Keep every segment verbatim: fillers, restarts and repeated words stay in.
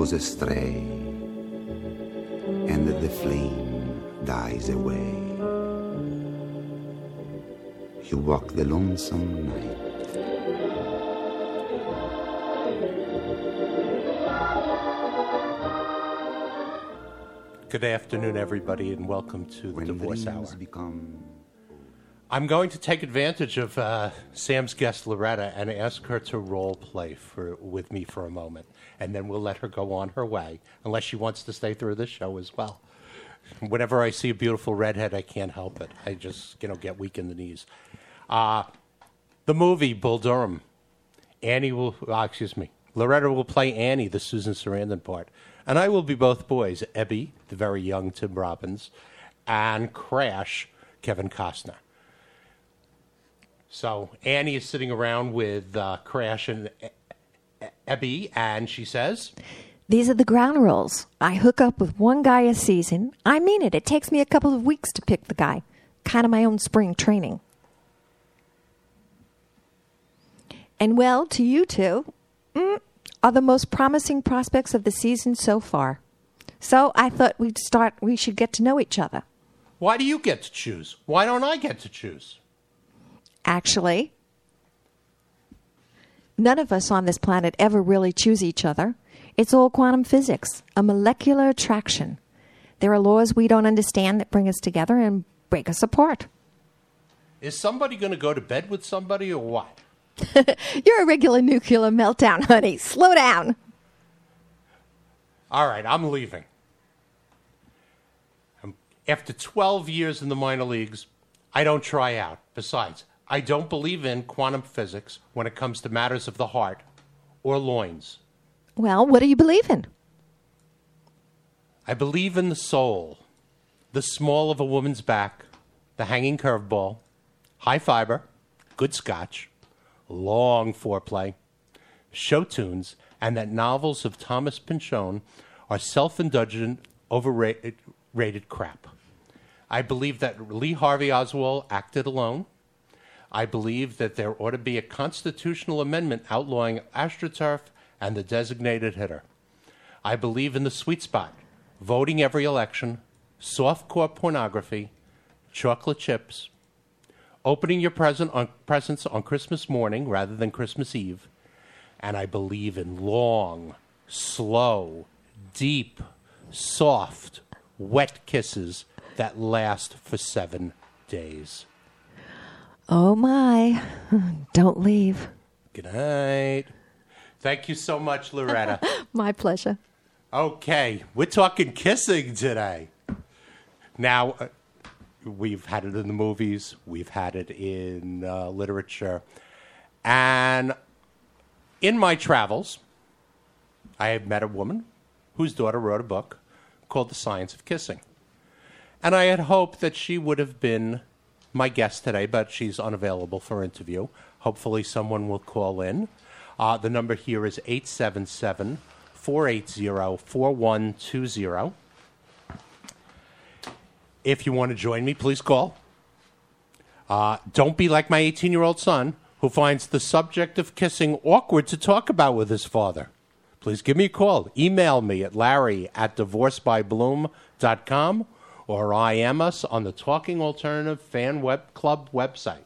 roses stray, and the flame dies away. You walk the lonesome night. Good afternoon, everybody, and welcome to the When Divorce Hour. dreams become I'm going to take advantage of uh, Sam's guest, Loretta, and ask her to role play for, with me for a moment, and then we'll let her go on her way, unless she wants to stay through this show as well. Whenever I see a beautiful redhead, I can't help it. I just, you know, get weak in the knees. Uh, the movie, Bull Durham. Annie will, uh, excuse me, Loretta will play Annie, the Susan Sarandon part. And I will be both boys, Ebby, the very young Tim Robbins, and Crash, Kevin Costner. So Annie is sitting around with uh, Crash and e- Ebby, and she says, "These are the ground rules. I hook up with one guy a season. I mean it. It takes me a couple of weeks to pick the guy. Kind of my own spring training. And well, to you two, mm, are the most promising prospects of the season so far. So I thought we'd start, we should get to know each other. why do you get to choose? Why don't I get to choose? Actually, none of us on this planet ever really choose each other. It's all quantum physics, a molecular attraction. There are laws we don't understand that bring us together and break us apart. Is somebody going to go to bed with somebody or what? You're a regular nuclear meltdown, honey. Slow down. All right, I'm leaving. Um, After twelve years in the minor leagues, I don't try out. Besides, I don't believe in quantum physics when it comes to matters of the heart or loins. Well, what do you believe in? I believe in the soul, the small of a woman's back, the hanging curveball, high fiber, good scotch, long foreplay, show tunes, and that novels of Thomas Pynchon are self-indulgent, overrated rated crap. I believe that Lee Harvey Oswald acted alone. I believe that there ought to be a constitutional amendment outlawing AstroTurf and the designated hitter. I believe in the sweet spot, voting every election, softcore pornography, chocolate chips, opening your present on, presents on Christmas morning rather than Christmas Eve, and I believe in long, slow, deep, soft, wet kisses that last for seven days. Oh, my. Don't leave. Good night. Thank you so much, Loretta. My pleasure. Okay, we're talking kissing today. Now, uh, we've had it in the movies. We've had it in uh, literature. And in my travels, I have met a woman whose daughter wrote a book called The Science of Kissing. And I had hoped that she would have been my guest today, but she's unavailable for interview. Hopefully someone will call in. Uh, the number here is eight seven seven, four eight zero, four one two zero. If you want to join me, please call. Uh, don't be like my eighteen-year-old son, who finds the subject of kissing awkward to talk about with his father. Please give me a call. Email me at larry at divorce by bloom dot com or I M us on the Talking Alternative Fan Web Club website.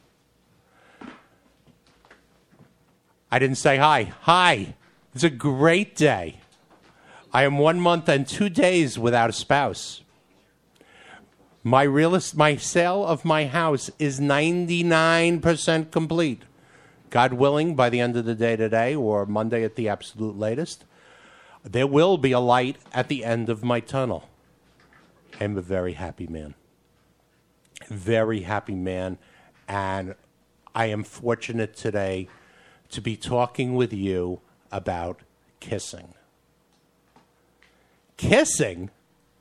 I didn't say hi. Hi. It's a great day. I am one month and two days without a spouse. My real est- my sale of my house is ninety-nine percent complete. God willing, by the end of the day today or Monday at the absolute latest, there will be a light at the end of my tunnel. I'm a very happy man. Very happy man. And I am fortunate today to be talking with you about kissing. Kissing?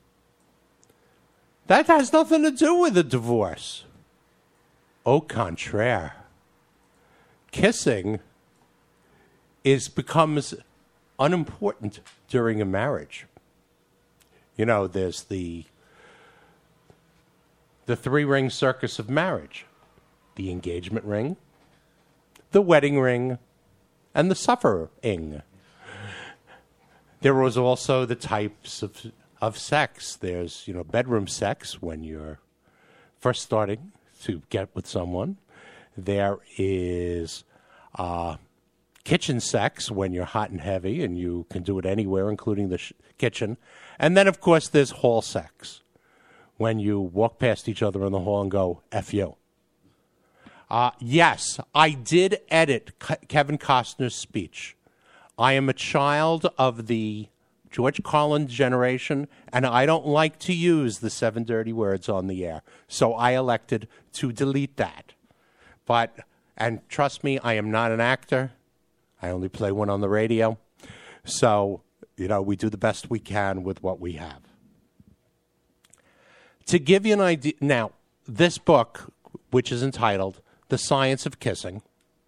That has nothing to do with a divorce. Au contraire. Kissing is becomes unimportant during a marriage. You know, there's the the three-ring circus of marriage. The engagement ring, the wedding ring, and the suffering. There was also the types of of sex. There's, you know, bedroom sex when you're first starting to get with someone. There is uh, kitchen sex when you're hot and heavy and you can do it anywhere, including the sh- kitchen. And then, of course, there's hall sex when you walk past each other in the hall and go, F you. Uh, yes, I did edit Ke- Kevin Costner's speech. I am a child of the George Carlin generation, and I don't like to use the seven dirty words on the air. So I elected to delete that. But, and trust me, I am not an actor. I only play one on the radio. So, you know, we do the best we can with what we have. To give you an idea, now, this book, which is entitled The Science of Kissing,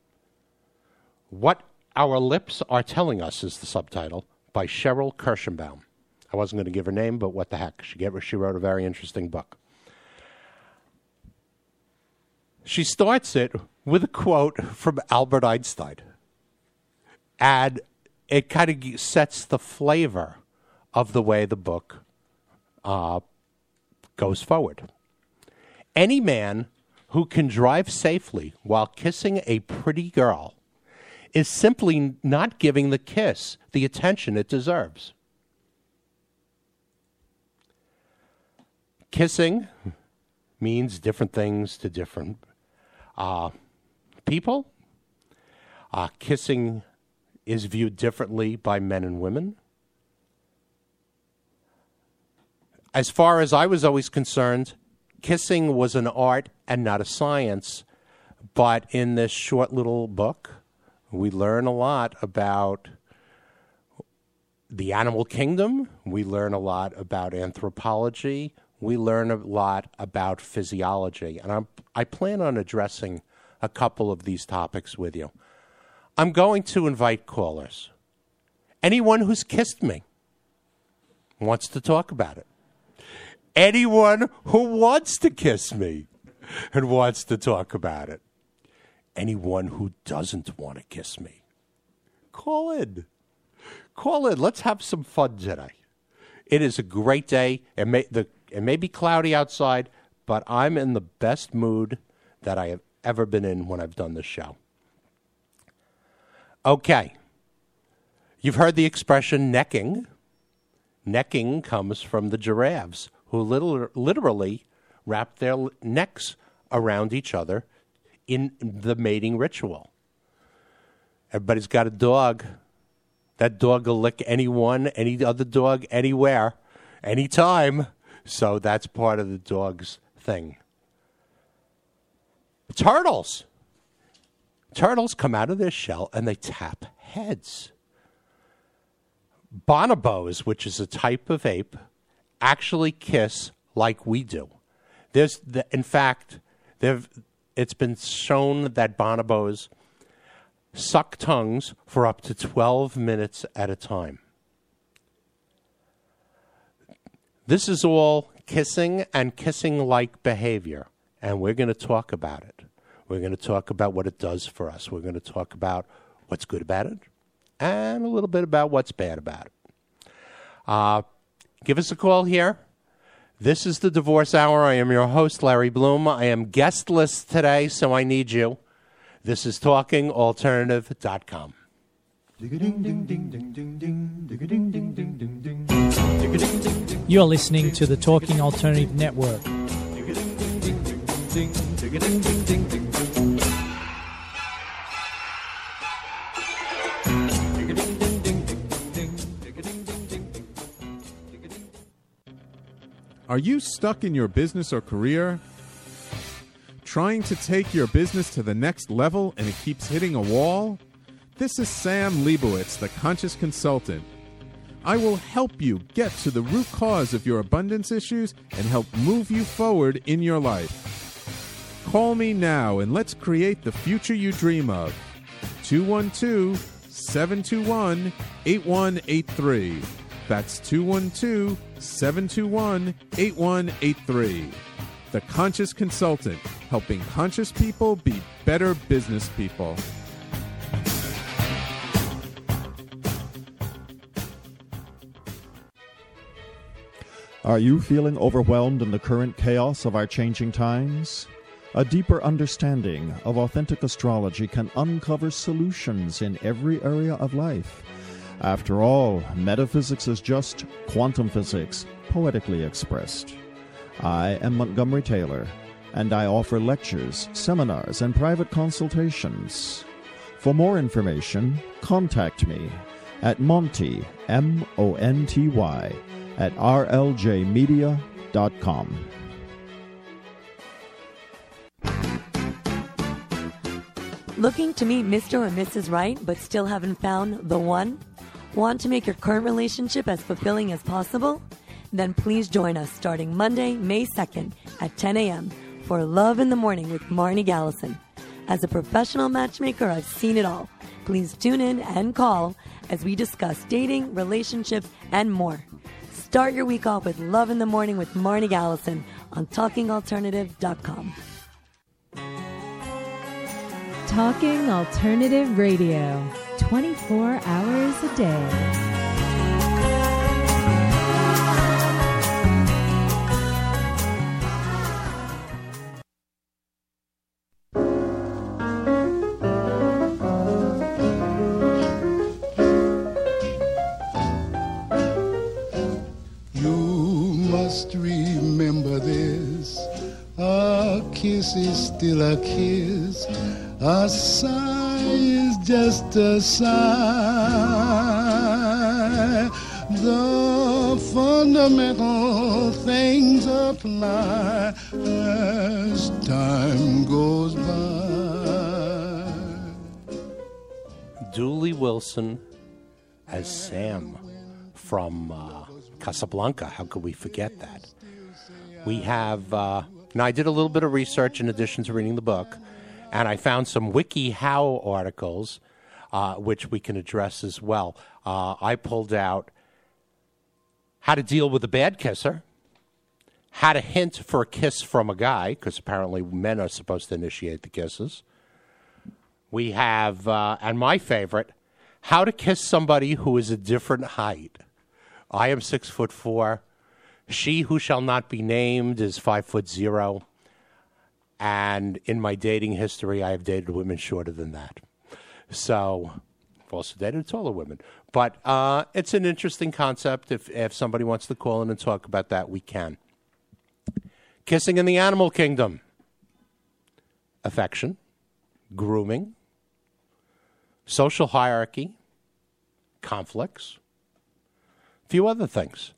What Our Lips Are Telling Us is the subtitle, by Cheryl Kirschenbaum. I wasn't going to give her name, but what the heck. She, get, she wrote a very interesting book. She starts it with a quote from Albert Einstein. And it kind of sets the flavor of the way the book uh, goes forward. Any man who can drive safely while kissing a pretty girl is simply not giving the kiss the attention it deserves. Kissing means different things to different uh, people. Uh, kissing is viewed differently by men and women. As far as I was always concerned, kissing was an art and not a science. But in this short little book, we learn a lot about the animal kingdom. We learn a lot about anthropology. We learn a lot about physiology. And I'm, I plan on addressing a couple of these topics with you. I'm going to invite callers. Anyone who's kissed me wants to talk about it. Anyone who wants to kiss me and wants to talk about it. Anyone who doesn't want to kiss me. Call in. Call in. Let's have some fun today. It is a great day. It may, the, it may be cloudy outside, but I'm in the best mood that I have ever been in when I've done this show. Okay. You've heard the expression necking. Necking comes from the giraffes, who little, literally wrap their necks around each other in the mating ritual. Everybody's got a dog. That dog will lick anyone, any other dog, anywhere, anytime. So that's part of the dog's thing. Turtles. Turtles come out of their shell and they tap heads. Bonobos, which is a type of ape, actually kiss like we do. There's, the, in fact, it's been shown that bonobos suck tongues for up to twelve minutes at a time. This is all kissing and kissing-like behavior, and we're going to talk about it. We're going to talk about what it does for us. We're going to talk about what's good about it and a little bit about what's bad about it. Uh, give us a call here. This is the Divorce Hour. I am your host, Larry Bloom. I am guestless today, so I need you. This is talking alternative dot com. You're listening to the Talking Alternative Network. Are you stuck in your business or career? Trying to take your business to the next level and it keeps hitting a wall? This is Sam Leibowitz, the Conscious Consultant. I will help you get to the root cause of your abundance issues and help move you forward in your life. Call me now and let's create the future you dream of. two one two, seven two one, eight one eight three. That's two one two, seven two one, eight one eight three. The Conscious Consultant, helping conscious people be better business people. Are you feeling overwhelmed in the current chaos of our changing times? A deeper understanding of authentic astrology can uncover solutions in every area of life. After all, metaphysics is just quantum physics, poetically expressed. I am Montgomery Taylor, and I offer lectures, seminars, and private consultations. For more information, contact me at Monty, M O N T Y, at r l j media dot com. Looking to meet Mister or Missus Right, but still haven't found the one? Want to make your current relationship as fulfilling as possible? Then please join us starting Monday, May second at ten a.m. for Love in the Morning with Marnie Gallison. As a professional matchmaker, I've seen it all. Please tune in and call as we discuss dating, relationships, and more. Start your week off with Love in the Morning with Marnie Gallison on talking alternative dot com. Talking Alternative Radio, twenty-four hours a day. Remember this, a kiss is still a kiss, a sigh is just a sigh. The fundamental things apply as time goes by. Dooley Wilson as Sam from uh, Casablanca. How could we forget that? We have, uh, now I did a little bit of research in addition to reading the book, and I found some WikiHow articles, uh, which we can address as well. Uh, I pulled out how to deal with a bad kisser, how to hint for a kiss from a guy, because apparently men are supposed to initiate the kisses. We have, uh, and my favorite, how to kiss somebody who is a different height. I am six foot four. She who shall not be named is five foot zero. And in my dating history, I have dated women shorter than that. So I've also dated taller women. But uh, it's an interesting concept. If, if somebody wants to call in and talk about that, we can. Kissing in the animal kingdom. Affection. Grooming. Social hierarchy. Conflicts. Few other things.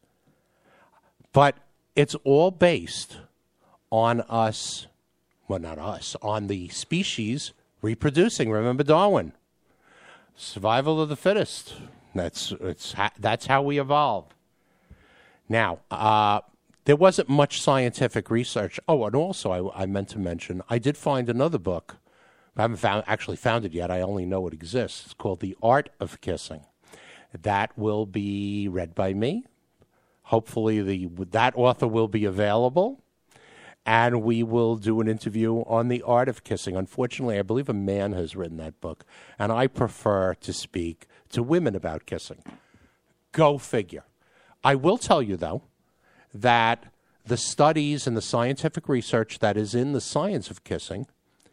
But it's all based on us, well, not us, on the species reproducing. Remember Darwin? Survival of the fittest. That's, it's, that's how we evolve. Now, uh, there wasn't much scientific research. Oh, and also I, I meant to mention, I did find another book. I haven't found, actually found it yet. I only know it exists. It's called The Art of Kissing. That will be read by me. Hopefully the that author will be available, and we will do an interview on the art of kissing. Unfortunately, I believe a man has written that book, and I prefer to speak to women about kissing. Go figure. I will tell you, though, that the studies and the scientific research that is in the science of kissing,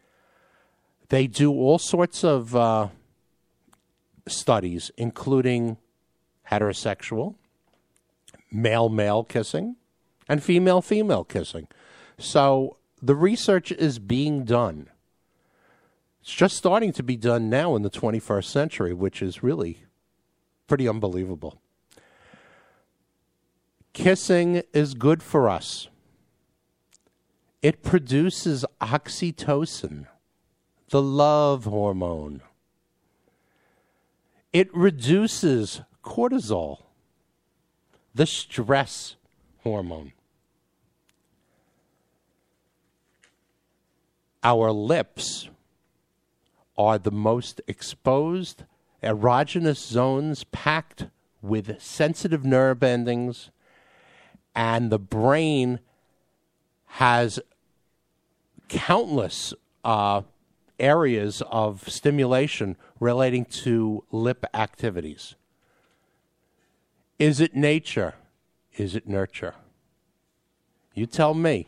they do all sorts of uh, studies, including heterosexual, male-male kissing, and female-female kissing. So the research is being done. It's just starting to be done now in the twenty-first century, which is really pretty unbelievable. Kissing is good for us. It produces oxytocin, the love hormone. It reduces cortisol, the stress hormone. Our lips are the most exposed erogenous zones packed with sensitive nerve endings, and the brain has countless uh, areas of stimulation relating to lip activities. Is it nature? Is it nurture? You tell me.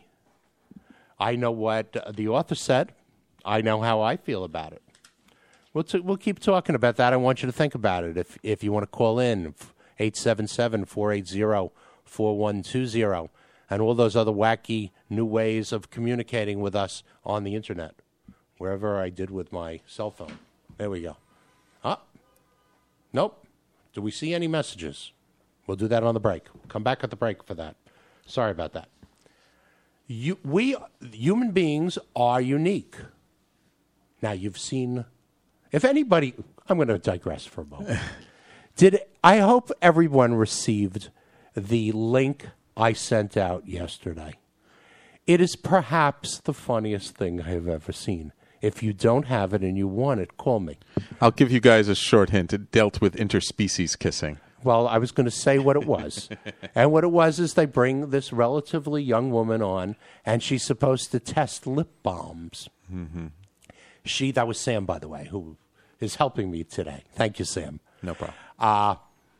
I know what uh, the author said. I know how I feel about it. We'll, t- we'll keep talking about that. I want you to think about it. If if you want to call in, eight seven seven, four eight zero, four one two zero, and all those other wacky new ways of communicating with us on the Internet, wherever I did with my cell phone. There we go. Ah, nope. Do we see any messages? We'll do that on the break. Come back at the break for that. Sorry about that. You, we, human beings are unique. Now, you've seen, if anybody, I'm going to digress for a moment. Did I hope everyone received the link I sent out yesterday. It is perhaps the funniest thing I have ever seen. If you don't have it and you want it, call me. I'll give you guys a short hint. It dealt with interspecies kissing. Well, I was going to say what it was. And what it was is they bring this relatively young woman on, and she's supposed to test lip balms. Mm-hmm. She, that was Sam, by the way, who is helping me today. Thank you, Sam. No problem. Uh,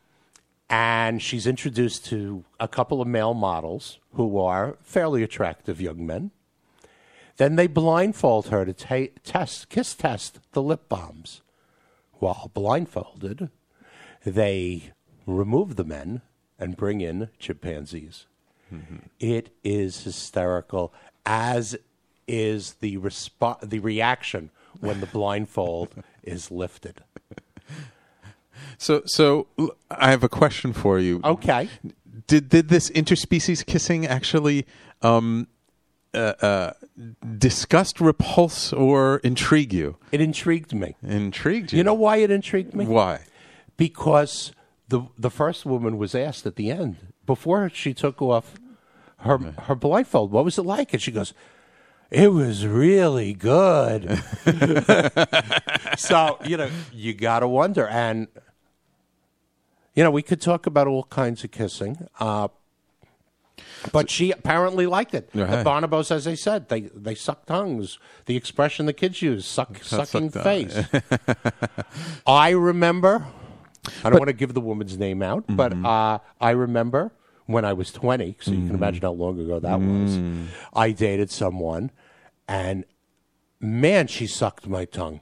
and she's introduced to a couple of male models who are fairly attractive young men. Then they blindfold her to ta- test, kiss test the lip balms. While blindfolded, they remove the men and bring in chimpanzees. Mm-hmm. It is hysterical, as is the respo- the reaction when the blindfold is lifted. So, so I have a question for you. Okay. Did did this interspecies kissing actually um, uh, uh, disgust, repulse, or intrigue you? It intrigued me. Intrigued you? You know why it intrigued me? Why? Because the the first woman was asked at the end, before she took off her her blindfold, what was it like? And she goes, it was really good. So, you know, you got to wonder. And, you know, we could talk about all kinds of kissing. Uh, but she apparently liked it. Right. The bonobos, as I said, they, they suck tongues. The expression the kids use, suck, sucking suck face. I remember, I don't want to give the woman's name out, mm-hmm. but uh, I remember when I was twenty, so you mm. can imagine how long ago that mm. was, I dated someone, and man, she sucked my tongue.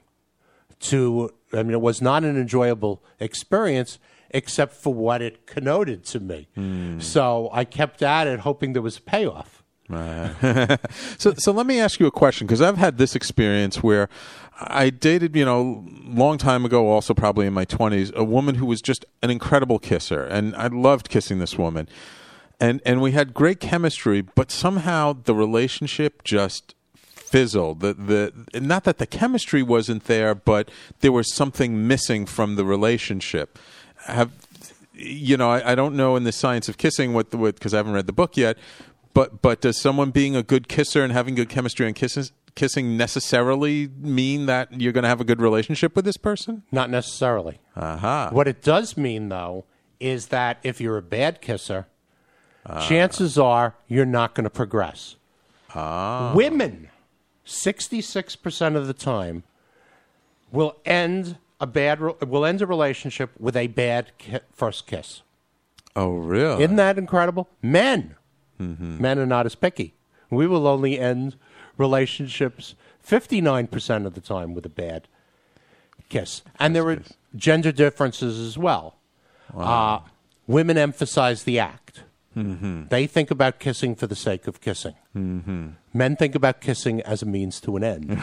To, I mean, it was not an enjoyable experience, except for what it connoted to me. Mm. So I kept at it, hoping there was a payoff. Right. so, so let me ask you a question, because I've had this experience where I dated, you know, long time ago, also probably in my twenties, a woman who was just an incredible kisser, and I loved kissing this woman, and and we had great chemistry, but somehow the relationship just fizzled. The the not that the chemistry wasn't there, but there was something missing from the relationship. Have you know? I, I don't know in the science of kissing what the because I haven't read the book yet. But but does someone being a good kisser and having good chemistry and kisses, kissing necessarily mean that you're going to have a good relationship with this person? Not necessarily. Aha. What it does mean, though, is that if you're a bad kisser, uh. chances are you're not going to progress. Ah. Women, sixty-six percent of the time, will end a bad re- will end a relationship with a bad ki- first kiss. Oh, really? Isn't that incredible? Men. Mm-hmm. Men are not as picky. We will only end relationships fifty-nine percent of the time with a bad kiss. And there are gender differences as well. Wow. Uh, women emphasize the act. Mm-hmm. They think about kissing for the sake of kissing. Mm-hmm. Men think about kissing as a means to an end.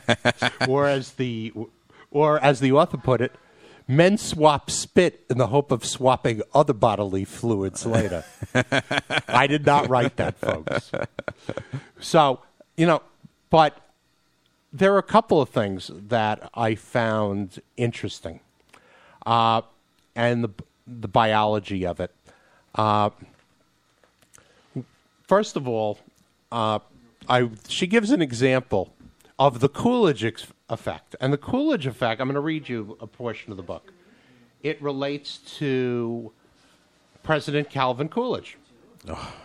or as the or as the author put it, men swap spit in the hope of swapping other bodily fluids later. I did not write that, folks. So, you know, but there are a couple of things that I found interesting. Uh, and the the biology of it. Uh, first of all, uh, I she gives an example of the Coolidge ex- effect. And the Coolidge effect, I'm going to read you a portion of the book. It relates to President Calvin Coolidge. Oh.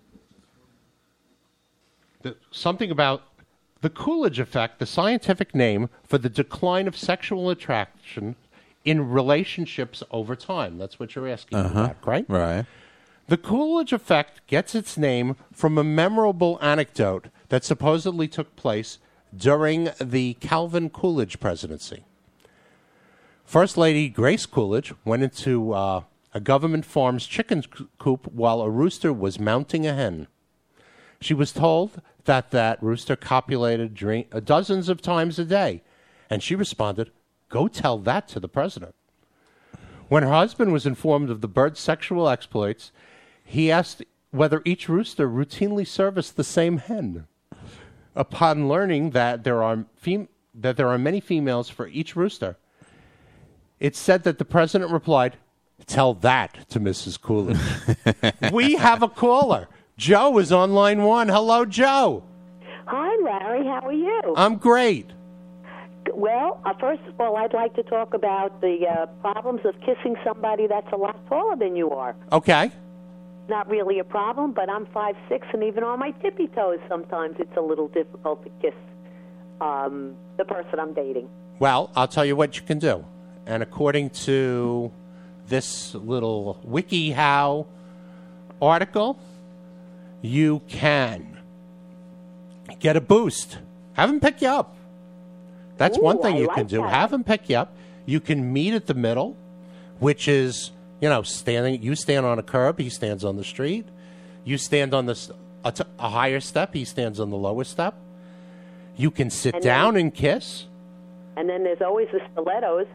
The, something about the Coolidge effect, the scientific name for the decline of sexual attraction in relationships over time. That's what you're asking uh-huh. about, right? Right. The Coolidge effect gets its name from a memorable anecdote that supposedly took place during the Calvin Coolidge presidency. First Lady Grace Coolidge went into uh, a government farm's chicken coop while a rooster was mounting a hen. She was told that that rooster copulated drink, uh, dozens of times a day, and she responded, "Go tell that to the president." When her husband was informed of the bird's sexual exploits, he asked whether each rooster routinely serviced the same hen. Upon learning that there are fem- that there are many females for each rooster, it's said that the president replied, "Tell that to Missus Coolidge." We have a caller. Joe is on line one. Hello, Joe. Hi, Larry. How are you? I'm great. Well, uh, first of all, I'd like to talk about the uh, problems of kissing somebody that's a lot taller than you are. Okay. Not really a problem, but I'm five six, and even on my tippy toes, sometimes it's a little difficult to kiss um, the person I'm dating. Well, I'll tell you what you can do. And according to this little WikiHow article, you can get a boost. Have them pick you up. That's Ooh, one thing I you like can do. that. Have them pick you up. You can meet at the middle, which is, you know, standing. You stand on a curb. He stands on the street. You stand on the s- a, t- a higher step. He stands on the lower step. You can sit And down then- and kiss. And then there's always the stilettos.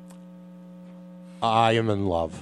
I am in love.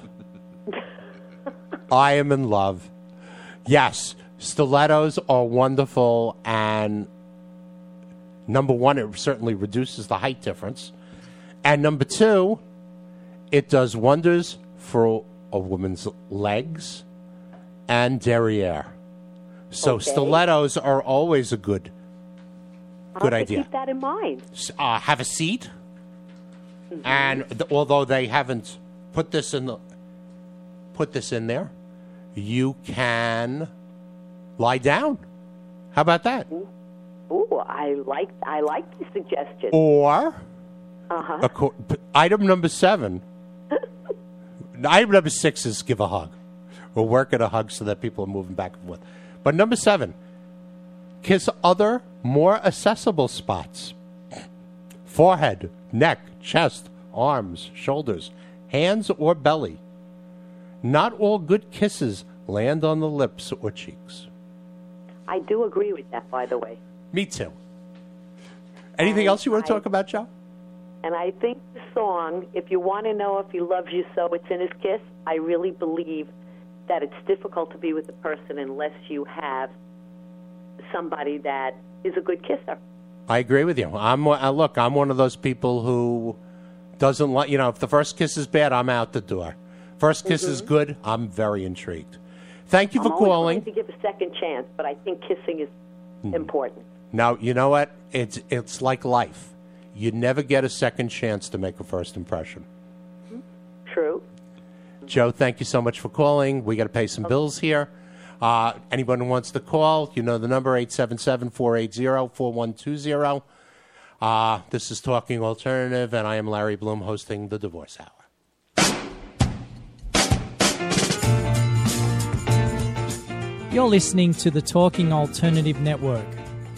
I am in love. Yes, stilettos are wonderful, and number one, it certainly reduces the height difference. And number two, it does wonders for a woman's legs and derriere. So Okay. stilettos are always a good, good I'll have to idea. keep that in mind. S- Uh, have a seat, and th- although they haven't put this in the put this in there, you can lie down. How about that? Ooh, I like I like the suggestion. Or Uh-huh. acco- p- item number seven. Item number six is give a hug. We're working a hug so that people are moving back and forth. But number seven, kiss other, more accessible spots. Forehead, neck, chest, arms, shoulders, hands, or belly. Not all good kisses land on the lips or cheeks. I do agree with that, by the way. Me too. Anything And else you want to I- talk about, Joe? And I think the song, if you want to know if he loves you so, it's in his kiss. I really believe that it's difficult to be with a person unless you have somebody that is a good kisser. I agree with you. I'm uh, look. I'm one of those people who doesn't like. You know, if the first kiss is bad, I'm out the door. First kiss is good. I'm very intrigued. Thank you for I'm always calling. willing to give a second chance, but I think kissing is important. Now you know what? It's it's like life. You never get a second chance to make a first impression. True. Joe, thank you so much for calling. We got to pay some bills here. Uh, anyone who wants to call, you know the number, eight seven seven, four eight zero, four one two zero. Uh, this is Talking Alternative, and I am Larry Bloom hosting the Divorce Hour. You're listening to the Talking Alternative Network.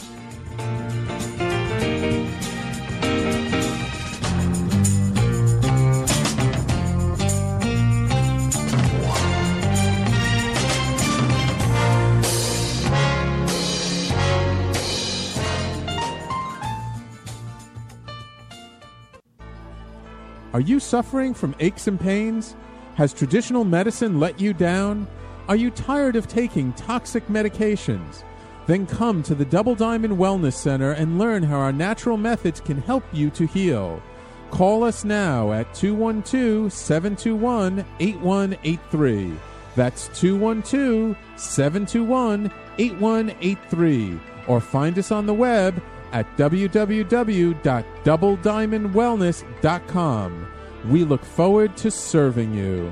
Are you suffering from aches and pains? Has traditional medicine let you down? Are you tired of taking toxic medications? Then come to the Double Diamond Wellness Center and learn how our natural methods can help you to heal. Call us now at two one two, seven two one, eight one eight three. That's two one two, seven two one, eight one eight three. Or find us on the web at w w w dot double diamond wellness dot com. We look forward to serving you.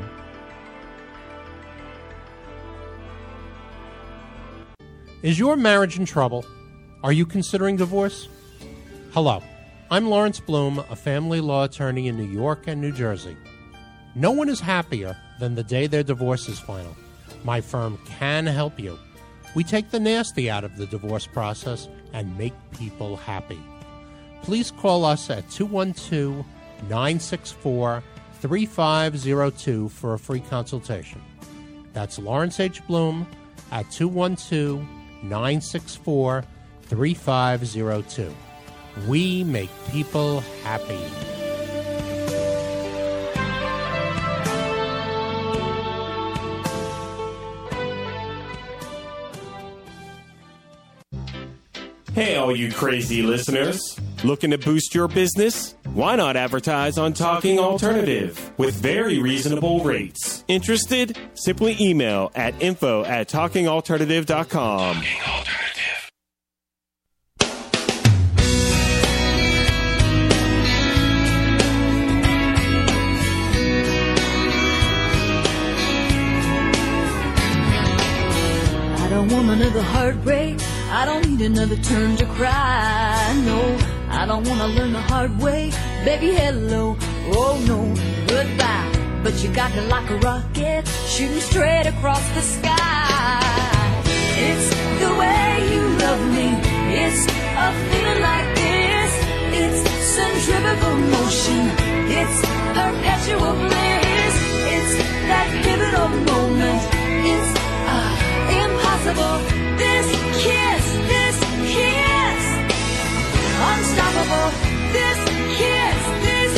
Is your marriage in trouble? Are you considering divorce? Hello, I'm Lawrence Bloom, a family law attorney in New York and New Jersey. No one is happier than the day their divorce is final. My firm can help you. We take the nasty out of the divorce process and make people happy. Please call us at two one two, nine six four, three five zero two for a free consultation. That's Lawrence H. Bloom at two one two, nine six four, three five zero two. We make people happy. Hey, all you crazy listeners. Looking to boost your business? Why not advertise on Talking Alternative with very reasonable rates? Interested? Simply email at info at talking alternative dot com. Talking Alternative. I don't want another heartbreak. I don't need another turn to cry. No, I don't want to learn the hard way. Baby, hello. Oh, no, goodbye. But you got me like a rocket, shooting straight across the sky. It's the way you love me. It's a feeling like this. It's centrifugal motion. It's perpetual bliss. It's that pivotal moment. It's uh, impossible. This kiss, this kiss, unstoppable. This kiss, this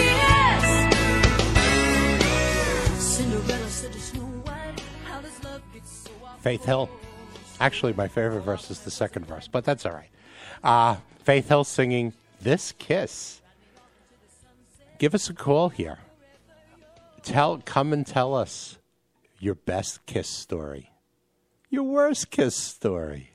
kiss. Cinderella said to Snow White, how does love get so off? Faith Hill. Actually, my favorite verse is the second verse, but that's all right. Uh, Faith Hill singing This Kiss. Give us a call here. Tell, come and tell us your best kiss story. Your worst kiss story.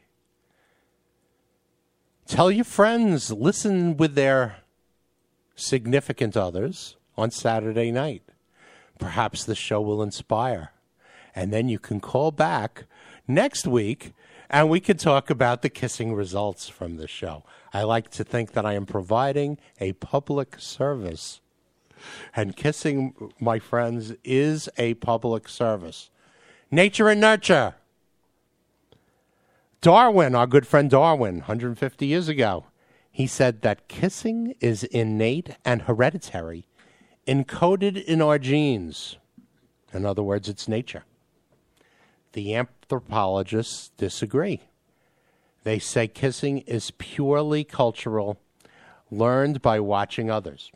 Tell your friends, listen with their significant others on Saturday night. Perhaps the show will inspire. And then you can call back next week and we can talk about the kissing results from the show. I like to think that I am providing a public service. And kissing, my friends, is a public service. Nature and nurture. Darwin, our good friend Darwin, one hundred fifty years ago, he said that kissing is innate and hereditary, encoded in our genes. In other words, it's nature. The anthropologists disagree. They say kissing is purely cultural, learned by watching others.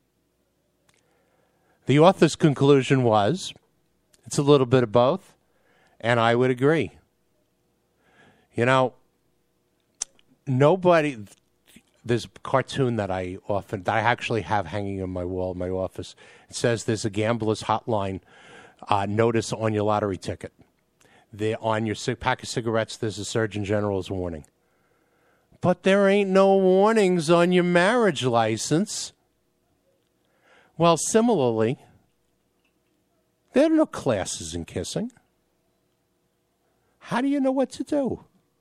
The author's conclusion was, it's a little bit of both, and I would agree. You know, nobody, there's a cartoon that I often, that I actually have hanging on my wall in my office. It says there's a gambler's hotline uh, notice on your lottery ticket. The, on your c- pack of cigarettes, there's a Surgeon General's warning. But there ain't no warnings on your marriage license. Well, similarly, there are no classes in kissing. How do you know what to do?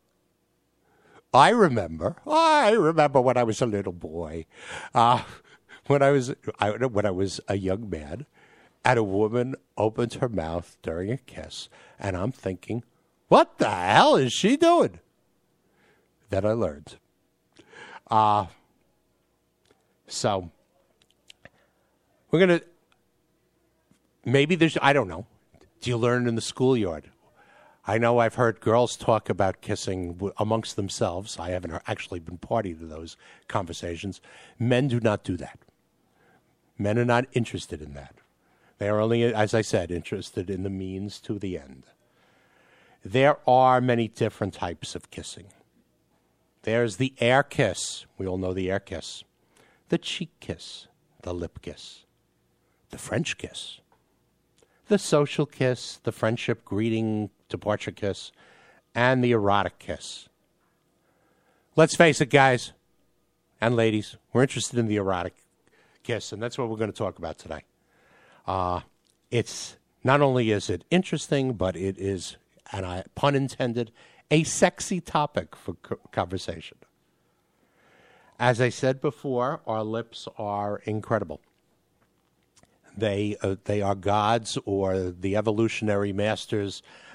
I remember, I remember when I was a little boy, uh, when I was I, when I was a young man, and a woman opened her mouth during a kiss, and I'm thinking, what the hell is she doing? Then I learned. Uh, so, we're going to, maybe there's, I don't know, do you learn in the schoolyard? I know I've heard girls talk about kissing w- amongst themselves. I haven't actually been party to those conversations. Men do not do that. Men are not interested in that. They are only, as I said, interested in the means to the end. There are many different types of kissing. There's the air kiss. We all know the air kiss. The cheek kiss. The lip kiss. The French kiss. The social kiss. The friendship greeting departure kiss. And the erotic kiss. Let's face it, guys and ladies. We're interested in the erotic kiss, and that's what we're going to talk about today. Uh, it's not only is it interesting, but it is, and I pun intended, a sexy topic for co- conversation. As I said before, our lips are incredible. They uh, they are gods or the evolutionary masters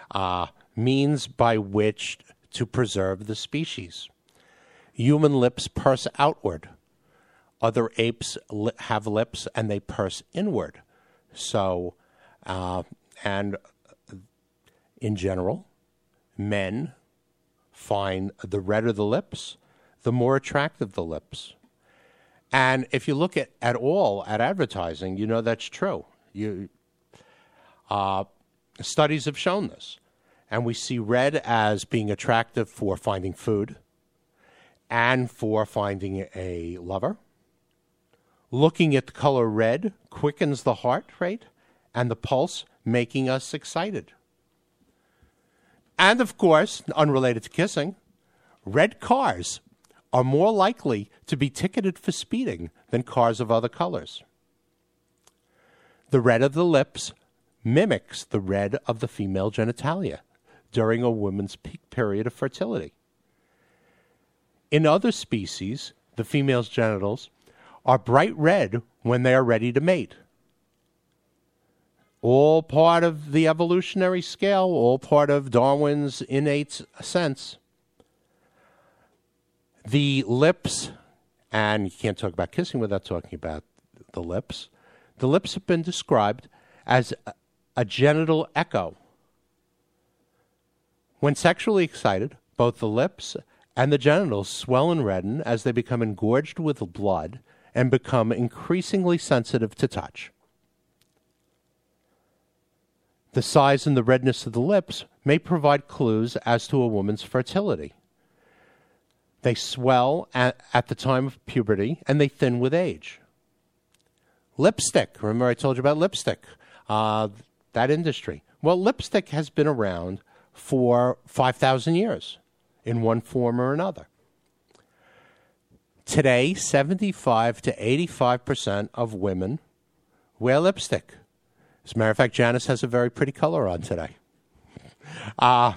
uh, means by which to preserve the species. Human lips purse outward. Other apes li- have lips and they purse inward. So, uh, and in general, men find the redder the lips, the more attractive the lips. And if you look at, at all at advertising, you know that's true. You, uh, studies have shown this. And we see red as being attractive for finding food and for finding a lover. Looking at the color red quickens the heart rate and the pulse, making us excited. And of course, unrelated to kissing, red cars are more likely to be ticketed for speeding than cars of other colors. The red of the lips mimics the red of the female genitalia during a woman's peak period of fertility. In other species, the female's genitals are bright red when they are ready to mate. All part of the evolutionary scale, all part of Darwin's innate sense. The lips, and you can't talk about kissing without talking about the lips. The lips have been described as a, a genital echo. When sexually excited, both the lips and the genitals swell and redden as they become engorged with blood and become increasingly sensitive to touch. The size and the redness of the lips may provide clues as to a woman's fertility. They swell at, at the time of puberty, and they thin with age. Lipstick. Remember I told you about lipstick, uh, that industry. Well, lipstick has been around for five thousand years in one form or another. Today, seventy-five to eighty-five percent of women wear lipstick. As a matter of fact, Janice has a very pretty color on today. Uh,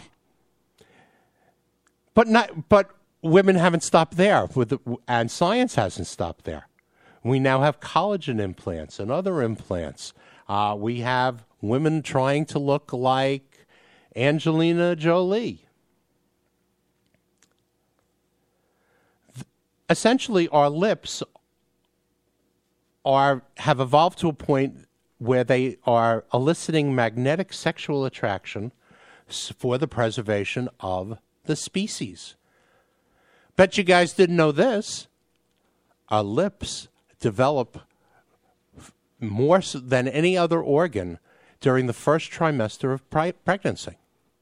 but not, but women haven't stopped there, with the, and science hasn't stopped there. We now have collagen implants and other implants. Uh, we have women trying to look like Angelina Jolie. Th- essentially, our lips are have evolved to a point where they are eliciting magnetic sexual attraction for the preservation of the species. Bet you guys didn't know this. Our lips develop more so than any other organ during the first trimester of pre- pregnancy.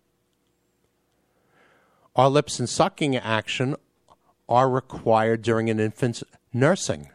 Our lips and sucking action are required during an infant's nursing.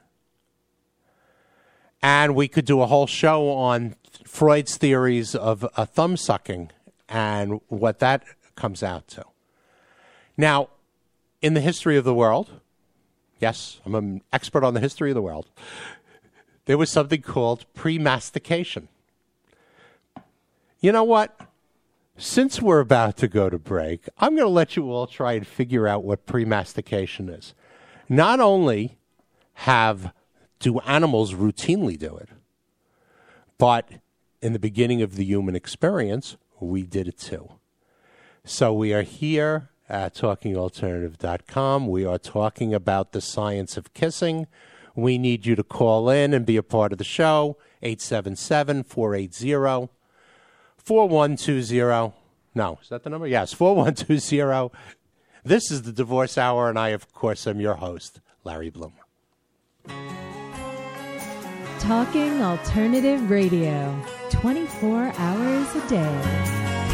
And we could do a whole show on Freud's theories of uh, thumb sucking and what that comes out to. Now, in the history of the world, yes, I'm an expert on the history of the world, there was something called pre-mastication. You know what? Since we're about to go to break, I'm going to let you all try and figure out what pre-mastication is. Not only have do animals routinely do it, but in the beginning of the human experience, we did it too. So we are here at talking alternative dot com. We are talking about the science of kissing. We need you to call in and be a part of the show. eight seven seven, four eight zero, four one two zero. No, is that the number? Yes, four one two zero. This is the Divorce Hour, and I, of course, am your host, Larry Bloomer. Talking Alternative Radio, twenty-four hours a day.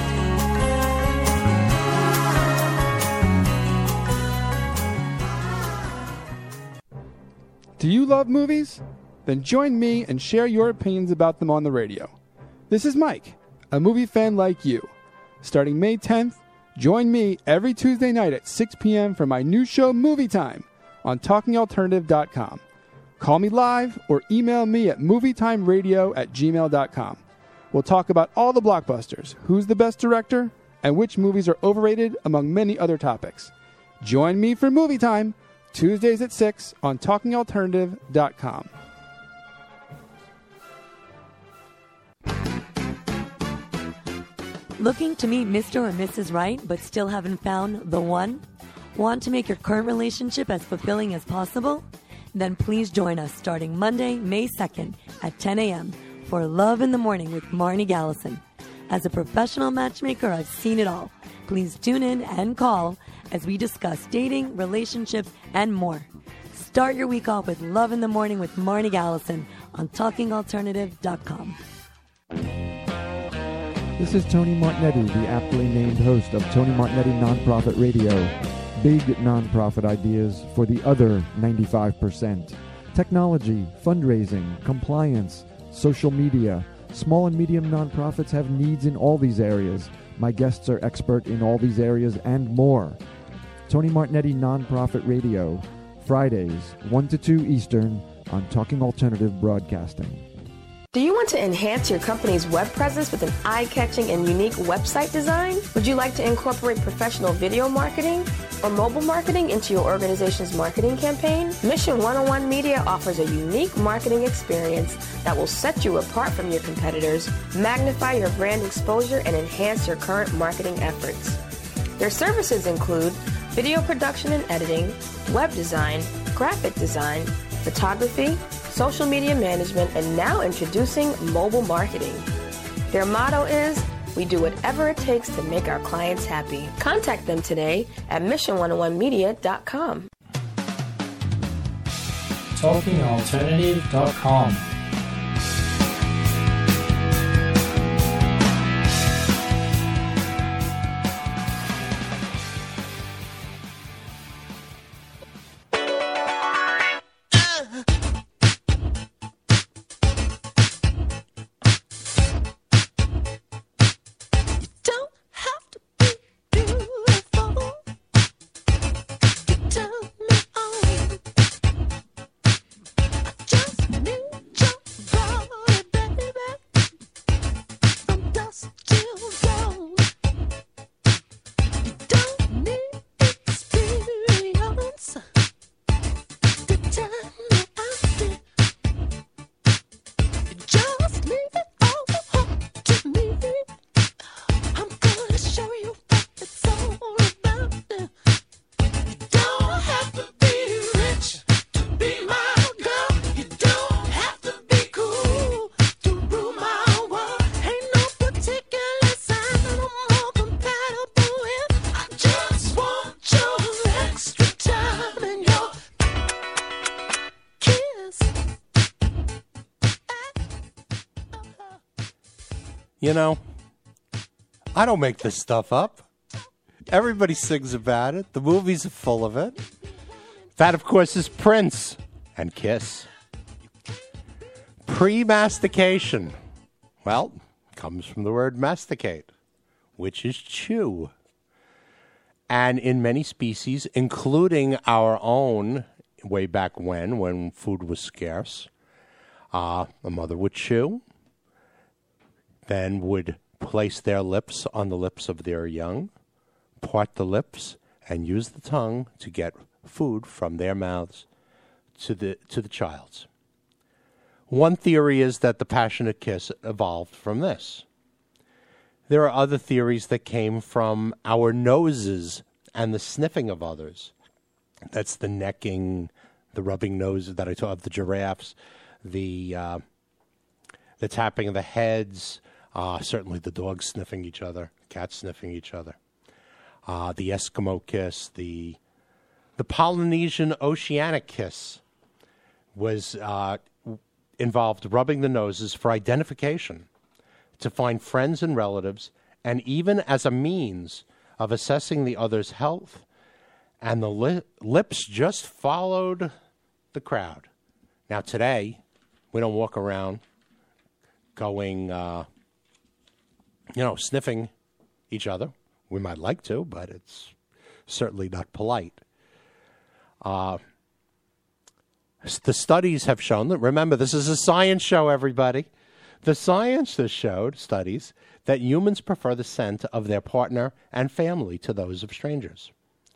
Do you love movies? Then join me and share your opinions about them on the radio. This is Mike, a movie fan like you. Starting May tenth, join me every Tuesday night at six p.m. for my new show, Movie Time, on talking alternative dot com. Call me live or email me at movietimeradio at gmail dot com. We'll talk about all the blockbusters, who's the best director, and which movies are overrated, among many other topics. Join me for Movie Time, Tuesdays at six on talking alternative dot com. Looking to meet Mister or Missus Right, but still haven't found the one? Want to make your current relationship as fulfilling as possible? Then please join us starting Monday, May second at ten a.m. for Love in the Morning with Marnie Gallison. As a professional matchmaker, I've seen it all. Please tune in and call as we discuss dating, relationships, and more. Start your week off with Love in the Morning with Marnie Gallison on talking alternative dot com. This is Tony Martignetti, the aptly named host of Tony Martignetti Nonprofit Radio. Big nonprofit ideas for the other ninety-five percent. Technology, fundraising, compliance, social media. Small and medium nonprofits have needs in all these areas. My guests are expert in all these areas and more. Tony Martignetti Nonprofit Radio, Fridays, one to two Eastern on Talking Alternative Broadcasting. Do you want to enhance your company's web presence with an eye-catching and unique website design? Would you like to incorporate professional video marketing or mobile marketing into your organization's marketing campaign? Mission one oh one Media offers a unique marketing experience that will set you apart from your competitors, magnify your brand exposure, and enhance your current marketing efforts. Their services include video production and editing, web design, graphic design, photography, social media management, and now introducing mobile marketing. Their motto is, we do whatever it takes to make our clients happy. Contact them today at mission one oh one media dot com. talking alternative dot com. You know, I don't make this stuff up. Everybody sings about it. The movies are full of it. That, of course, is Prince and Kiss. Pre-mastication. Well, comes from the word masticate, which is chew. And in many species, including our own, way back when, when food was scarce, uh, a mother would chew, then would place their lips on the lips of their young, part the lips, and use the tongue to get food from their mouths to the to the child's. One theory is that the passionate kiss evolved from this. There are other theories that came from our noses and the sniffing of others. That's the necking, the rubbing noses that I talked of, the giraffes, the uh, the tapping of the heads, uh, certainly the dogs sniffing each other, cats sniffing each other, uh, the Eskimo kiss, the the Polynesian oceanic kiss was uh, involved rubbing the noses for identification, to find friends and relatives, and even as a means of assessing the other's health, and the li- lips just followed the crowd. Now today, we don't walk around going, uh, you know, sniffing each other. We might like to, but it's certainly not polite. Uh, the studies have shown that, remember, this is a science show, everybody. The science has showed, studies, that humans prefer the scent of their partner and family to those of strangers.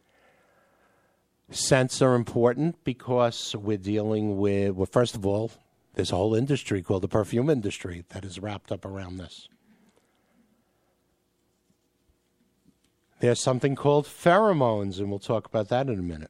Scents are important because we're dealing with, well, first of all, there's a whole industry called the perfume industry that is wrapped up around this. There's something called pheromones, and we'll talk about that in a minute.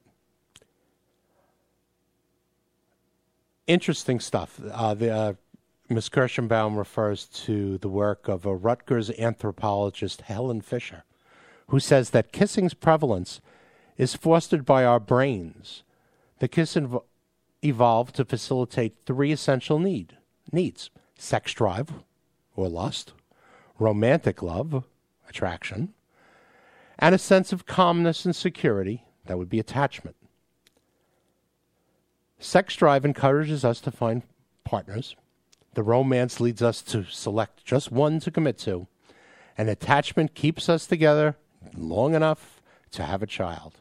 Interesting stuff. Uh, the, uh, Miz Kirschenbaum refers to the work of a Rutgers anthropologist, Helen Fisher, who says that kissing's prevalence is fostered by our brains. The kiss inv- evolved to facilitate three essential need needs: sex drive, or lust, romantic love, attraction, and a sense of calmness and security, that would be attachment. Sex drive encourages us to find partners. The romance leads us to select just one to commit to. And attachment keeps us together long enough to have a child.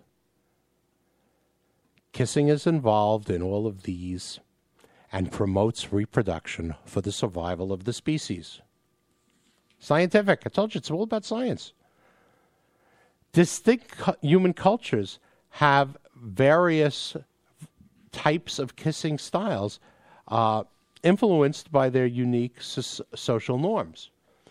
Kissing is involved in all of these and promotes reproduction for the survival of the species. Scientific. I told you, it's all about science. Distinct cu- human cultures have various types of kissing styles uh, influenced by their unique so- social norms.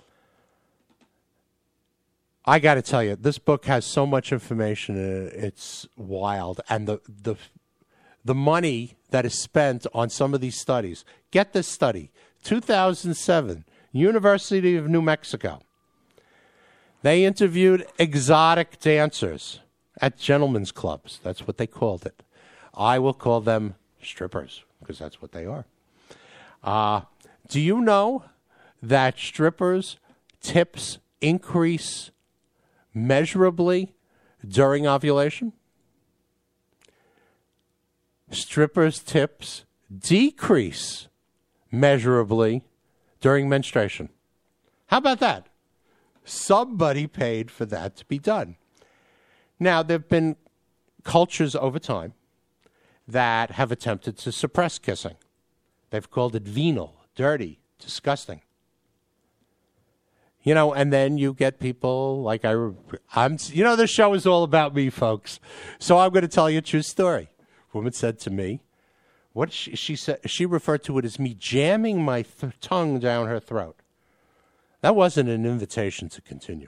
I got to tell you, this book has so much information in it, it's wild. And the, the, the money that is spent on some of these studies. Get this study, two thousand seven, University of New Mexico. They interviewed exotic dancers at gentlemen's clubs. That's what they called it. I will call them strippers, because that's what they are. Uh, do you know that strippers' tips increase measurably during ovulation? Strippers' tips decrease measurably during menstruation. How about that? Somebody paid for that to be done. Now, there have been cultures over time that have attempted to suppress kissing. They've called it venal, dirty, disgusting. You know, and then you get people like I, I'm, you know, this show is all about me, folks. So I'm going to tell you a true story. A woman said to me, what she, she said, she referred to it as me jamming my th- tongue down her throat. That wasn't an invitation to continue.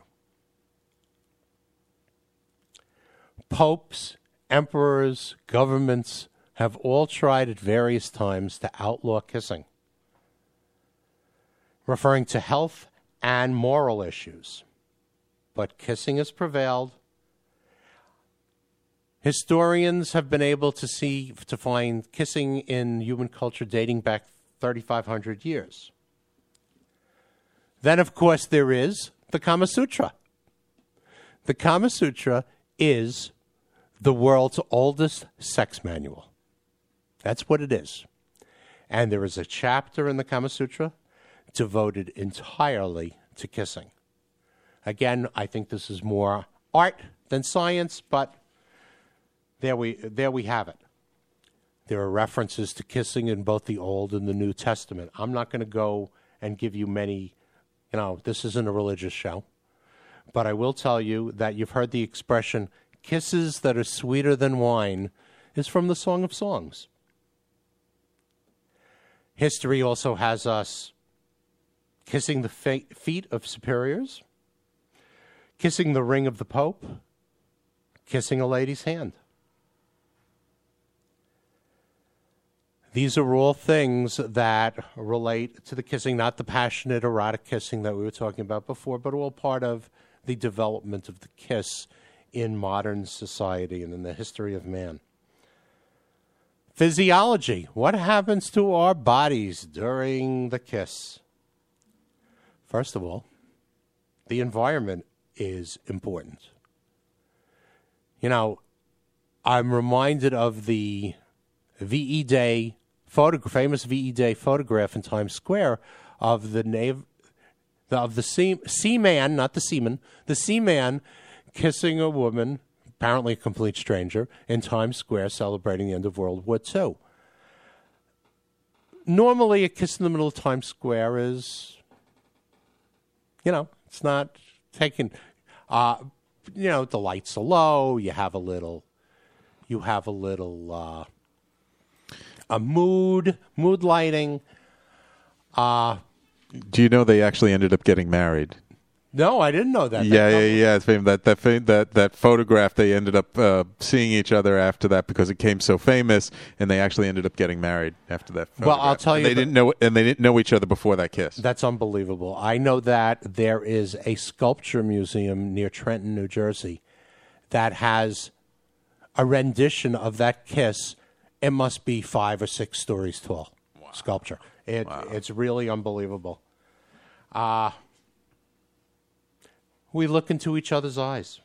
Popes, emperors, governments have all tried at various times to outlaw kissing, referring to health and moral issues. But kissing has prevailed. Historians have been able to see, to find kissing in human culture dating back thirty-five hundred years. Then, of course, there is the Kama Sutra. The Kama Sutra is the world's oldest sex manual. That's what it is. And there is a chapter in the Kama Sutra devoted entirely to kissing. Again, I think this is more art than science, but there we there we have it. There are references to kissing in both the Old and the New Testament. I'm not going to go and give you many, you know, this isn't a religious show, but I will tell you that you've heard the expression, kisses that are sweeter than wine, is from the Song of Songs. History also has us kissing the fe- feet of superiors, kissing the ring of the Pope, kissing a lady's hand. These are all things that relate to the kissing, not the passionate, erotic kissing that we were talking about before, but all part of the development of the kiss in modern society and in the history of man. Physiology. What happens to our bodies during the kiss? First of all, the environment is important. You know, I'm reminded of the V E Day photograph, famous V E Day photograph in Times Square of the nav- of the sea- seaman, not the seaman, the seaman kissing a woman, apparently a complete stranger, in Times Square celebrating the end of World War Two. Normally, a kiss in the middle of Times Square is, you know, it's not taken, uh, you know, the lights are low, you have a little, you have a little, uh, a mood, mood lighting. Uh, Do you know they actually ended up getting married? No, I didn't know that. Yeah, That- yeah, yeah. It's famous. That that fam- that that photograph. They ended up uh, seeing each other after that because it became so famous, and they actually ended up getting married after that. Well, I'll photograph. tell And you they the- didn't know, and they didn't know each other before that kiss. That's unbelievable. I know that there is a sculpture museum near Trenton, New Jersey, that has a rendition of that kiss. It must be five or six stories tall. Wow. Sculpture. It, wow. It's really unbelievable. Uh, we look into each other's eyes.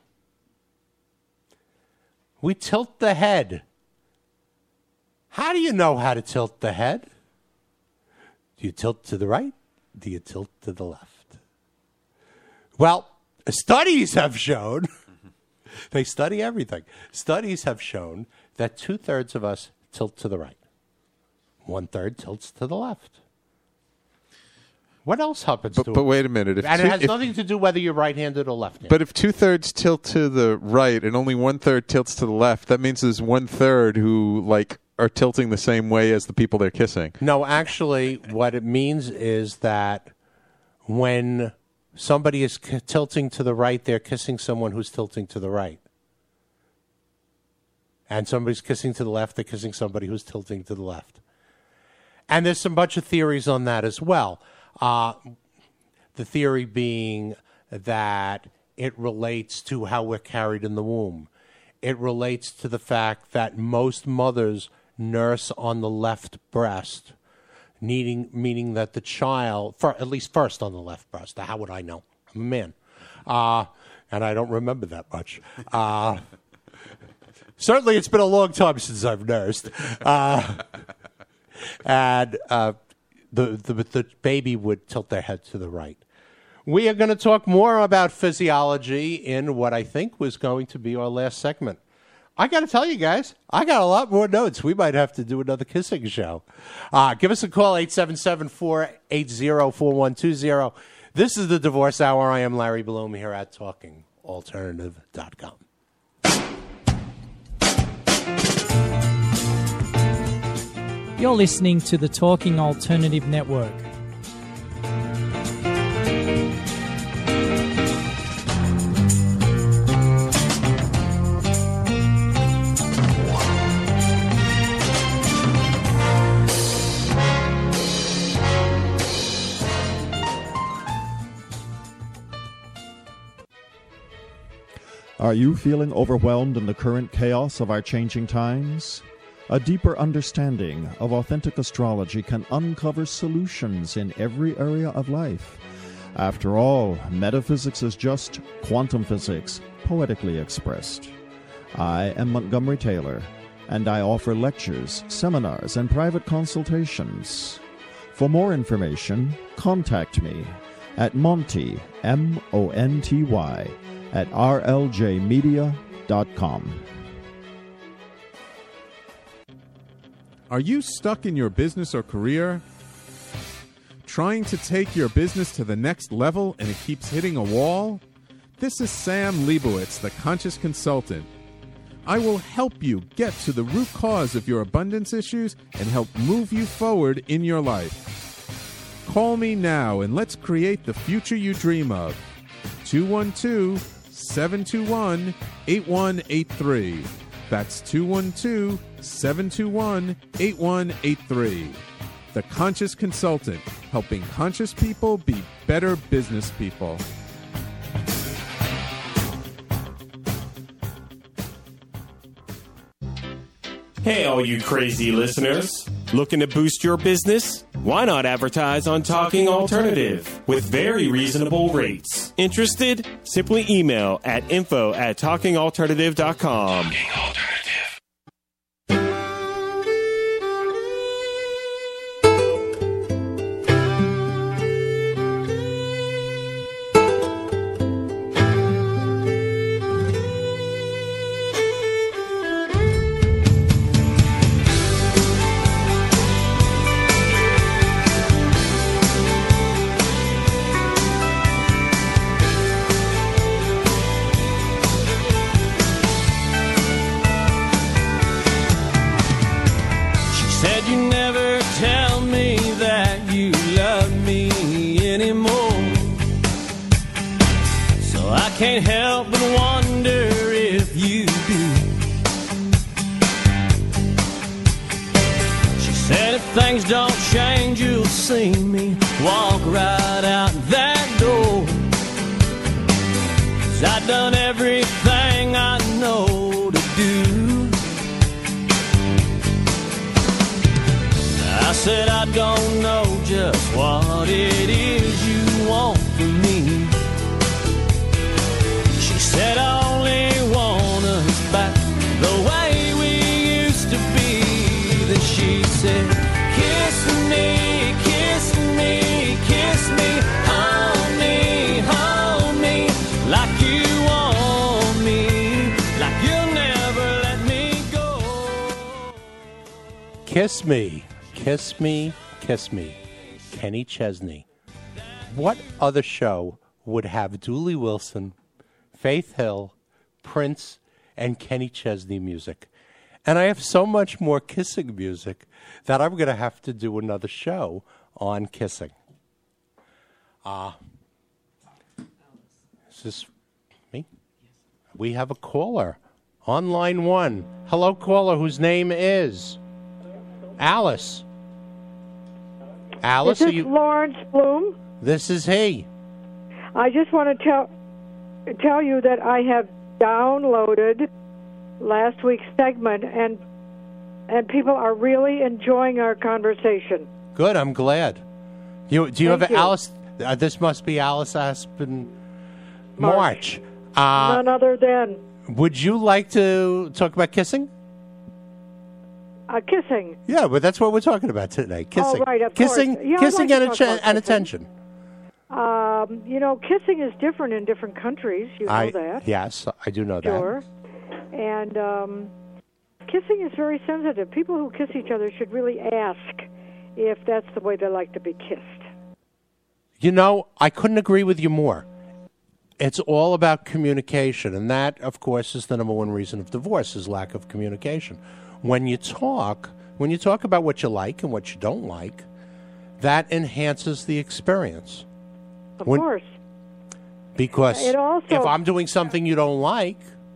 We tilt the head. How do you know how to tilt the head? Do you tilt to the right? Do you tilt to the left? Well, studies have shown, they study everything. Studies have shown that two-thirds of us tilt to the right. One-third tilts to the left. What else happens But, to but it? wait a minute. If and two, it has if, nothing to do whether you're right-handed or left-handed. But if two-thirds tilt to the right and only one-third tilts to the left, that means there's one-third who, like, are tilting the same way as the people they're kissing. No, actually, what it means is that when somebody is k- tilting to the right, they're kissing someone who's tilting to the right. And somebody's kissing to the left, they're kissing somebody who's tilting to the left. And there's some bunch of theories on that as well. Uh, the theory being that it relates to how we're carried in the womb. It relates to the fact that most mothers nurse on the left breast, needing, meaning that the child, for, at least first on the left breast. How would I know? I'm a man. Uh, and I don't remember that much. Uh, certainly it's been a long time since I've nursed. Uh, and uh, the, the, the baby would tilt their head to the right. We are going to talk more about physiology in what I think was going to be our last segment. I got to tell you guys, I got a lot more notes. We might have to do another kissing show. Uh, give us a call, eight seven seven, four eight zero, four one two zero. This is the Divorce Hour. I am Larry Bloom here at talking alternative dot com. You're listening to the Talking Alternative Network. Are you feeling overwhelmed in the current chaos of our changing times? A deeper understanding of authentic astrology can uncover solutions in every area of life. After all, metaphysics is just quantum physics, poetically expressed. I am Montgomery Taylor, and I offer lectures, seminars, and private consultations. For more information, contact me at Monty, M O N T Y, at r l j media dot com. Are you stuck in your business or career? Trying to take your business to the next level and it keeps hitting a wall? This is Sam Leibowitz, the Conscious Consultant. I will help you get to the root cause of your abundance issues and help move you forward in your life. Call me now and let's create the future you dream of. two one two, seven two one, eight one eight three. That's two one two, seven two one, eight one eight three. The Conscious Consultant, helping conscious people be better business people. Hey, all you crazy listeners. Looking to boost your business? Why not advertise on Talking Alternative with very reasonable rates? Interested? Simply email at info at talking alternative dot com. Talking Alternative. don't change, you'll see me walk right out that door. 'Cause I've done everything I know to do. I said I don't know just what it is you want from me. She said I only want us back the way we used to be. Then she said, kiss me, kiss me, kiss me, hold me, hold me, like you want me, like you'll never let me go. Kiss me, kiss me, kiss me. Kenny Chesney. What other show would have Dooley Wilson, Faith Hill, Prince, and Kenny Chesney music? And I have so much more kissing music that I'm going to have to do another show on kissing. Uh, is this me? We have a caller on line one. Hello, caller, whose name is Alice. Alice, Is this are you? Lawrence Bloom? This is he. I just want to tell tell you that I have downloaded last week's segment, and and people are really enjoying our conversation. Good, I'm glad. You do you Thank have you. Alice? Uh, this must be Alice Aspen March. Uh, None other than would you like to talk about kissing? uh, kissing. Yeah, but that's what we're talking about today. Kissing, Oh, right, of kissing, course. Yeah, I'd kissing, like to and, talk atten- about and kissing. attention. Um, you know, kissing is different in different countries. You know I that. yes, I do know Sure. And um, kissing is very sensitive. People who kiss each other should really ask if that's the way they like to be kissed. that. You know, I couldn't agree with you more. It's all about communication, and that, of course, is the number one reason of divorce: is lack of communication. When you talk, when you talk about what you like and what you don't like, that enhances the experience. Of When- course. Because It also- if I'm doing something you don't like,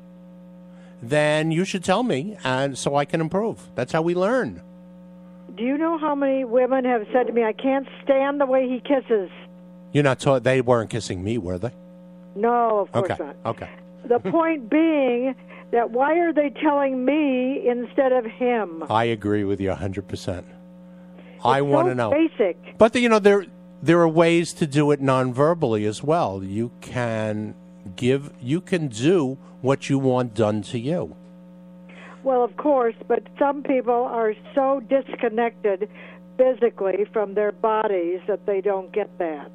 then you should tell me, and so I can improve. That's how we learn. Do you know how many women have said to me, I can't stand the way he kisses? You're not taught. They weren't kissing me, were they? No, of course Okay. not. Okay. The point being that why are they telling me instead of him? I agree with you one hundred percent. I It's want so to know. basic. But you know, there there are ways to do it non-verbally as well. You can give. You can do what you want done to you. Well, of course, but some people are so disconnected physically from their bodies that they don't get that.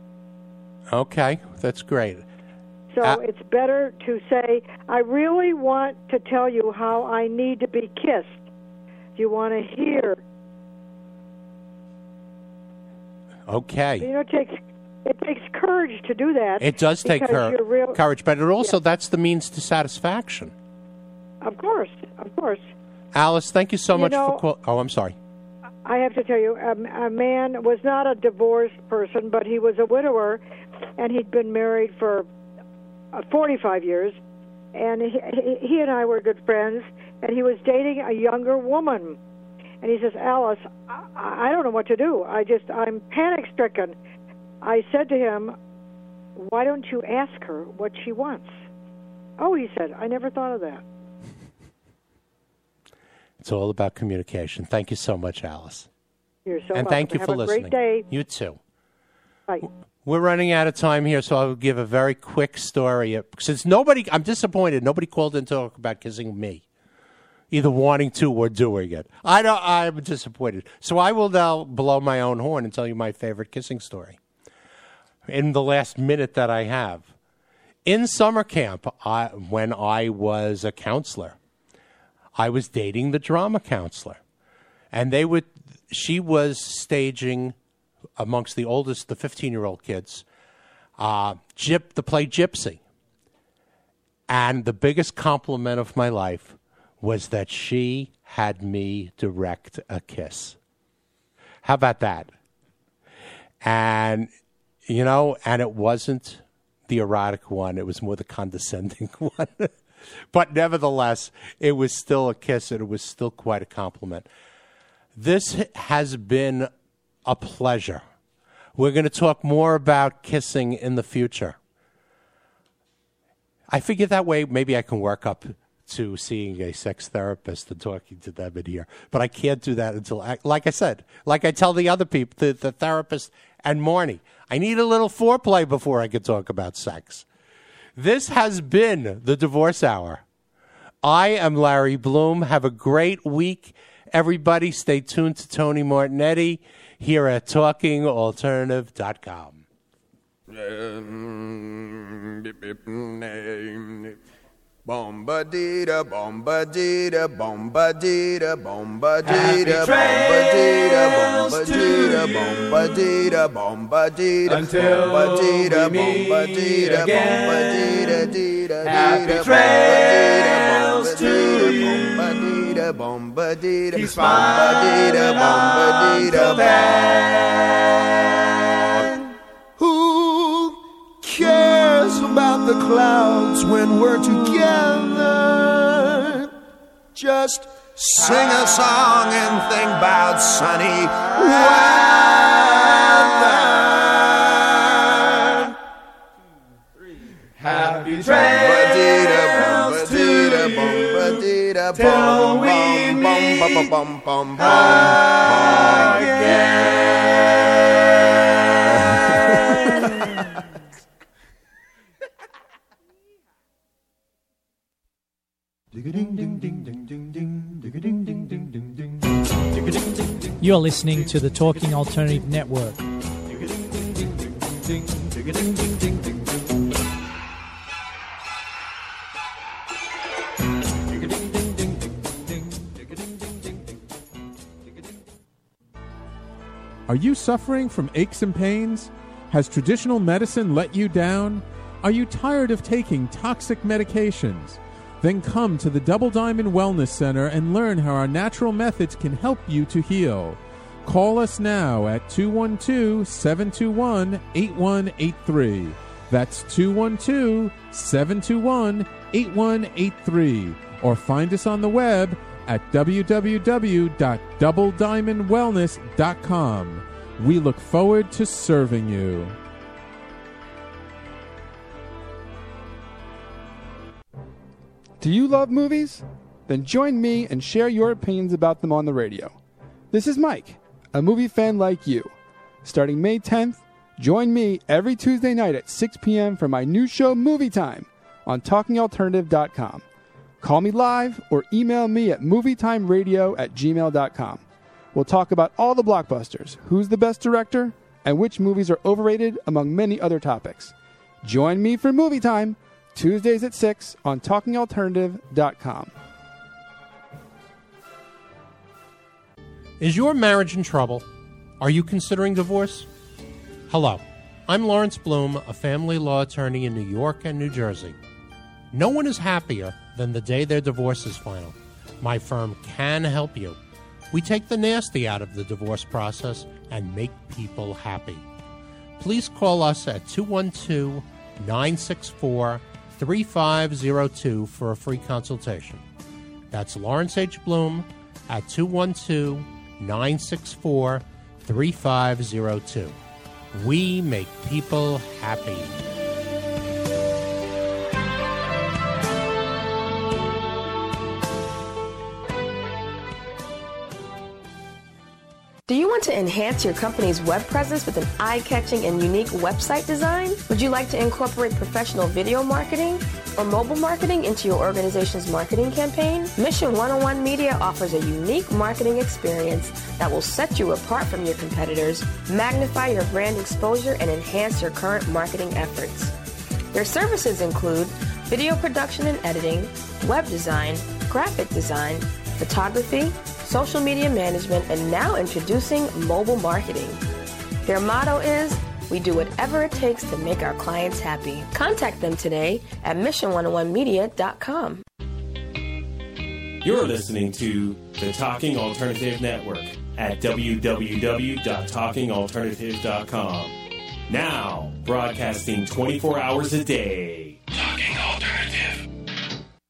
Okay, that's great. So Uh, it's better to say, I really want to tell you how I need to be kissed. Do you want to hear? Okay. You know, it takes it takes courage to do that. It does take because cour- you're real- courage, but it also Yeah. that's the means to satisfaction. Of course, of course. Alice, thank you so You much know- for call- Oh, I'm sorry. I have to tell you, um, a man was not a divorced person, but he was a widower, and he'd been married for uh, forty-five years, and he, he, he and I were good friends, and he was dating a younger woman. And he says, Alice, I, I don't know what to do. I just, I'm panic-stricken. I said to him, why don't you ask her what she wants? Oh, he said, I never thought of that. It's all about communication. Thank you so much, Alice. You're so and welcome. thank you Have for a listening. great day. You too. Bye. We're running out of time here, so I'll give a very quick story. Since nobody, I'm disappointed, nobody called in to talk about kissing me, either wanting to or doing it. I don't, I'm disappointed. So I will now blow my own horn and tell you my favorite kissing story in the last minute that I have. In summer camp, I, when I was a counselor, I was dating the drama counselor, and they would. She was staging amongst the oldest, the fifteen-year-old kids, uh, gyp, the play Gypsy. And the biggest compliment of my life was that she had me direct a kiss. How about that? And, you know, and it wasn't the erotic one. It was more the condescending one. But nevertheless, it was still a kiss, and it was still quite a compliment. This has been a pleasure. We're going to talk more about kissing in the future. I figure that way maybe I can work up to seeing a sex therapist and talking to them in here. But I can't do that until, I, like I said, like I tell the other people, the, the therapist and Marnie, I need a little foreplay before I can talk about sex. This has been the Divorce Hour. I am Larry Bloom. Have a great week. Everybody stay tuned to Tony Martignetti here at talking alternative dot com. Bomba-dee-da, bomba-dee-da, bomba-dee-da, bomba-dee-da, bomba-dee-da, bomba-dee-da, bomba-dee-da, bomba-dee-da, Until bomba-dee-da, we meet bomba-dee-da, again. bomba-dee-da, Happy trails to you. bomba-dee-da, bomba-dee-da, Keep smiling bomba-dee-da, until then. Who cares about the clouds when we're together? Just sing a song and think about sunny weather. Happy trails to you till we meet again. You're listening to the Talking Alternative Network. Are you suffering from aches and pains? Has traditional medicine let you down? Are you tired of taking toxic medications? Then come to the Double Diamond Wellness Center and learn how our natural methods can help you to heal. Call us now at two one two, seven two one, eight one eight three. That's two one two, seven two one, eight one eight three. Or find us on the web at w w w dot double diamond wellness dot com. We look forward to serving you. Do you love movies? Then join me and share your opinions about them on the radio. This is Mike, a movie fan like you. Starting May tenth, join me every Tuesday night at six p.m. for my new show Movie Time on talking alternative dot com. Call me live or email me at movietimeradio at gmail dot com. We'll talk about all the blockbusters, who's the best director, and which movies are overrated, among many other topics. Join me for Movie Time, Tuesdays at six on talking alternative dot com. Is your marriage in trouble? Are you considering divorce? Hello, I'm Lawrence Bloom, a family law attorney in New York and New Jersey. No one is happier than the day their divorce is final. My firm can help you. We take the nasty out of the divorce process and make people happy. Please call us at two one two, nine six four, three five zero two for a free consultation. That's Lawrence H. Bloom at two one two, nine six four, three five zero two. We make people happy. Do you want to enhance your company's web presence with an eye-catching and unique website design? Would you like to incorporate professional video marketing or mobile marketing into your organization's marketing campaign? Mission one oh one Media offers a unique marketing experience that will set you apart from your competitors, magnify your brand exposure, and enhance your current marketing efforts. Their services include video production and editing, web design, graphic design, photography, social media management, and now introducing mobile marketing. Their motto is, we do whatever it takes to make our clients happy. Contact them today at mission one oh one media dot com. You're listening to the Talking Alternative Network at w w w dot talking alternative dot com. Now, broadcasting twenty-four hours a day. Talking Alternative.